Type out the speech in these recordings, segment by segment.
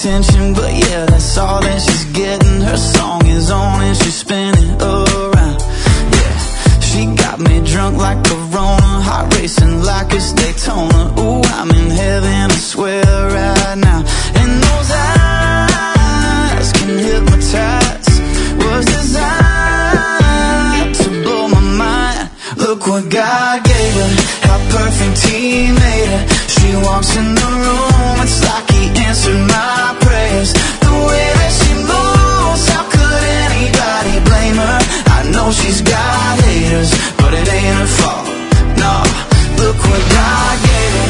attention, but yeah, that's all that she's getting. Her song is on and she's spinning around. Yeah, she got me drunk like Corona, heart racing like it's Daytona. Ooh, I'm in heaven, I swear right now. And those eyes can hypnotize, was designed to blow my mind. Look what God gave her, how perfect He made her. She walks in the room, it's like He answered my prayers. The way that she moves, how could anybody blame her? I know she's got haters, but it ain't her fault. No, look what God gave her.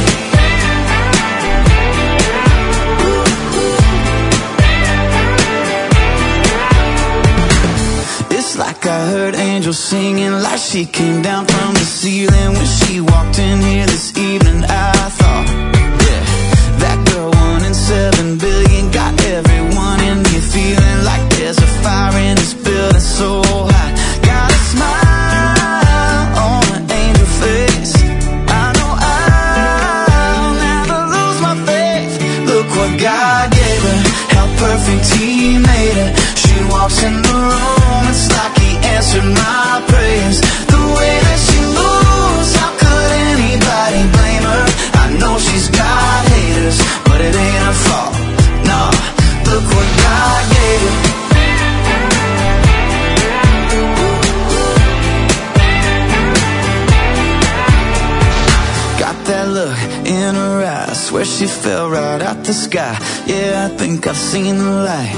It's like I heard angels singing, like she came down from the ceiling when she walked in here this evening. I thought, yeah, that girl 1 in 7 billion got everyone in here feeling like there's a fire in this building so hot. Got a smile on an angel face. I know I'll never lose my faith. Look what God gave her, how perfect He made her. She walks in the room, it's like He answered my prayers. The way that she moves, how could anybody blame her? I know she's got haters, but it ain't her fault. No, look what God gave her. Got that look in her eyes, swear she fell right out the sky. Yeah, I think I've seen the light.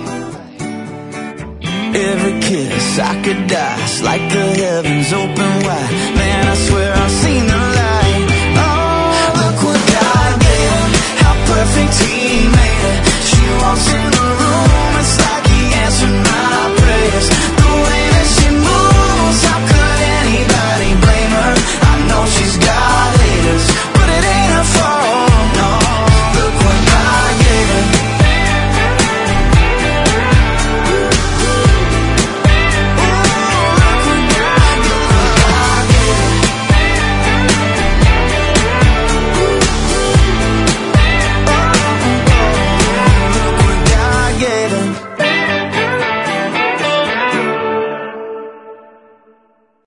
Every kiss I could die, it's like the heavens open wide. Man, I swear I've seen the light. Oh, look what God gave her, how perfect He made her. She walks